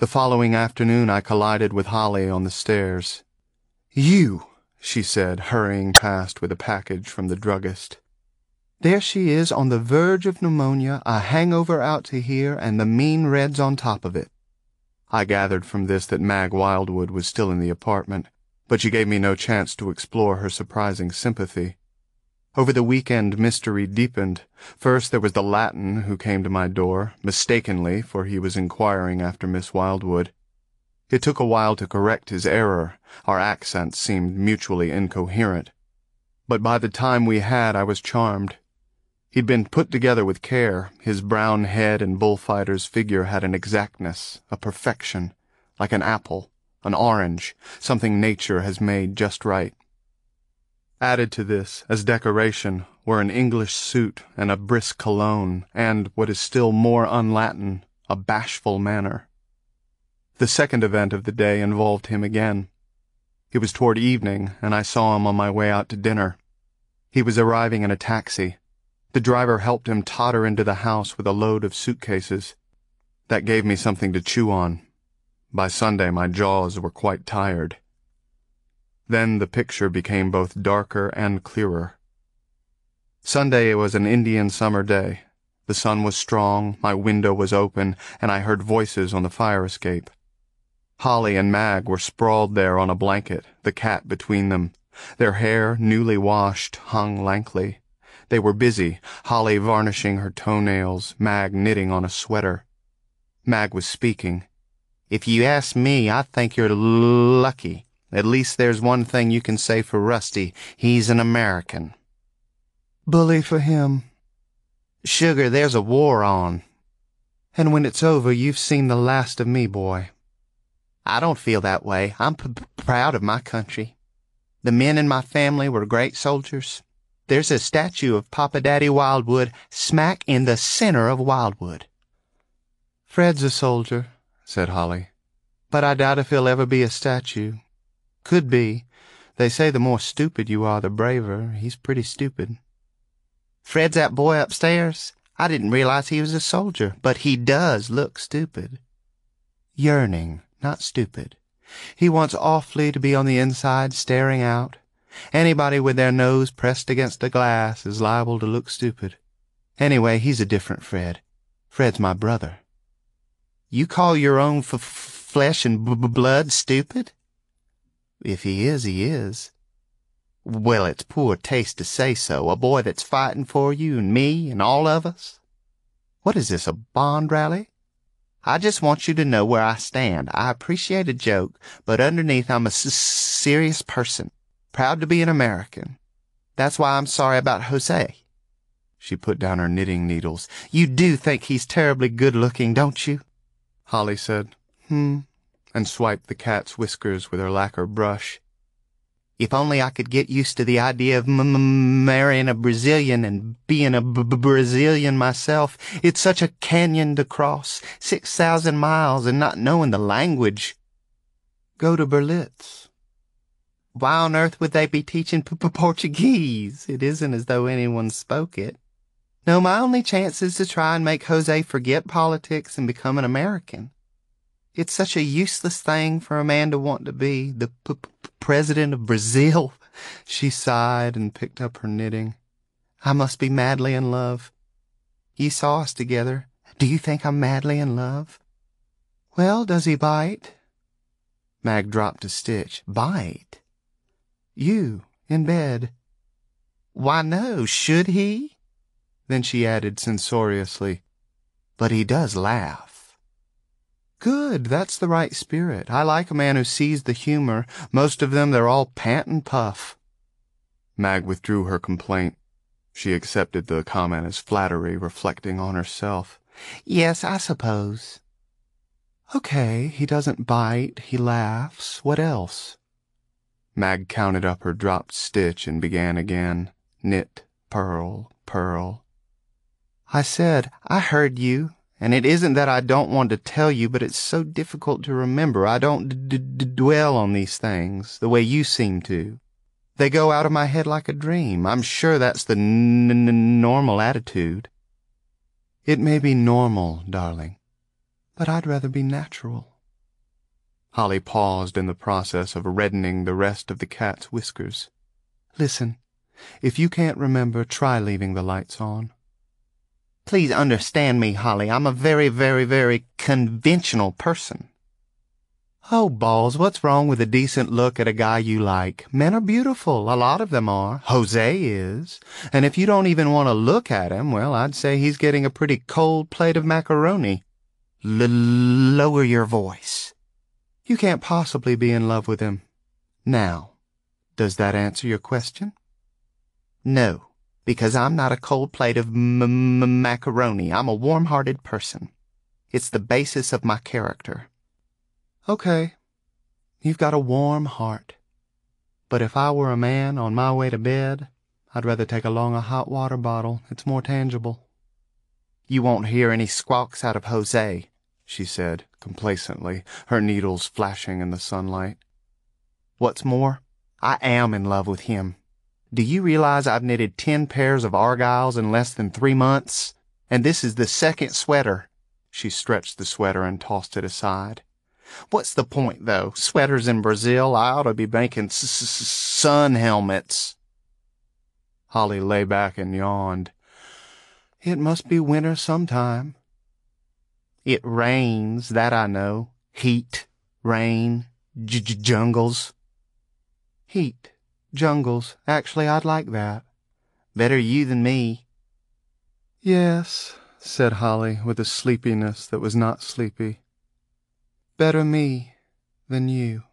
The following afternoon I collided with Holly on the stairs. "You," she said, hurrying past with a package from the druggist. "There she is on the verge of pneumonia, a hangover out to here, and the mean Reds on top of it." I gathered from this that Mag Wildwood was still in the apartment, but she gave me no chance to explore her surprising sympathy. Over the weekend mystery deepened. First there was the Latin who came to my door, mistakenly, for he was inquiring after Miss Wildwood. It took a while to correct his error. Our accents seemed mutually incoherent. But by the time we had, I was charmed. He'd been put together with care. His brown head and bullfighter's figure had an exactness, a perfection, like an apple, an orange, something nature has made just right. Added to this, as decoration, were an English suit and a brisk cologne, and, what is still more un-Latin, a bashful manner. The second event of the day involved him again. It was toward evening, and I saw him on my way out to dinner. He was arriving in a taxi. The driver helped him totter into the house with a load of suitcases. That gave me something to chew on. By Sunday my jaws were quite tired. Then the picture became both darker and clearer. Sunday was an Indian summer day. The sun was strong, my window was open, and I heard voices on the fire escape. Holly and Mag were sprawled there on a blanket, the cat between them. Their hair, newly washed, hung lankly. They were busy, Holly varnishing her toenails, Mag knitting on a sweater. Mag was speaking. "If you ask me, I think you're lucky. At least there's one thing you can say for Rusty. He's an American." "Bully for him." "Sugar, there's a war on. And when it's over, you've seen the last of me, boy." "I don't feel that way. I'm proud of my country. The men in my family were great soldiers. There's a statue of Papa Daddy Wildwood smack in the center of Wildwood." "Fred's a soldier," said Holly. "But I doubt if he'll ever be a statue. Could be. They say the more stupid you are, the braver. He's pretty stupid." "Fred's that boy upstairs? I didn't realize he was a soldier, but he does look stupid." "Yearning, not stupid. He wants awfully to be on the inside, staring out. Anybody with their nose pressed against the glass is liable to look stupid. Anyway, he's a different Fred. Fred's my brother." "You call your own flesh and blood stupid?" "If he is, he is." "Well, it's poor taste to say so. A boy that's fighting for you and me and all of us. What is this, a Bond rally? I just want you to know where I stand. I appreciate a joke, but underneath I'm a serious person, proud to be an American. That's why I'm sorry about Jose." She put down her knitting needles. "You do think he's terribly good-looking, don't you?" Holly said, and swiped the cat's whiskers with her lacquer brush. "If only I could get used to the idea of marrying a Brazilian and being a Brazilian myself. It's such a canyon to cross, 6,000 miles, and not knowing the language." "Go to Berlitz." "Why on earth would they be teaching Portuguese? It isn't as though anyone spoke it. No, my only chance is to try and make Jose forget politics and become an American. It's such a useless thing for a man to want to be, the president of Brazil." She sighed and picked up her knitting. "I must be madly in love. You saw us together. Do you think I'm madly in love?" "Well, does he bite?" Mag dropped a stitch. "Bite?" "You, in bed." "Why, no. Should he?" Then she added censoriously, "But he does laugh." "Good, that's the right spirit. I like a man who sees the humor. Most of them, they're all pant and puff." Mag withdrew her complaint. She accepted the comment as flattery, reflecting on herself. "Yes, I suppose." "Okay, he doesn't bite, he laughs. What else?" Mag counted up her dropped stitch and began again. Knit, purl, purl. "I said, I heard you. And it isn't that I don't want to tell you, but it's so difficult to remember. I don't dwell on these things the way you seem to. They go out of my head like a dream. I'm sure that's the normal attitude." "It may be normal, darling, but I'd rather be natural." Holly paused in the process of reddening the rest of the cat's whiskers. "Listen, if you can't remember, try leaving the lights on." "Please understand me, Holly. I'm a very, very, very conventional person." "Oh, balls, what's wrong with a decent look at a guy you like? Men are beautiful. A lot of them are. Jose is. And if you don't even want to look at him, well, I'd say he's getting a pretty cold plate of macaroni. Lower your voice. You can't possibly be in love with him. Now, does that answer your question?" "No, because I'm not a cold plate of macaroni. I'm a warm-hearted person. It's the basis of my character." "Okay, you've got a warm heart. But if I were a man on my way to bed, I'd rather take along a hot water bottle. It's more tangible." "You won't hear any squawks out of Jose," she said complacently, her needles flashing in the sunlight. "What's more, I am in love with him. Do you realize I've knitted 10 pairs of argyles in less than 3 months? And this is the second sweater." She stretched the sweater and tossed it aside. "What's the point, though? Sweaters in Brazil? I ought to be making sun helmets." Holly lay back and yawned. "It must be winter sometime." "It rains, that I know. Heat, rain, jungles." "Heat, jungles. Actually, I'd like that." "Better you than me." "Yes," said Holly with a sleepiness that was not sleepy. "Better me than you."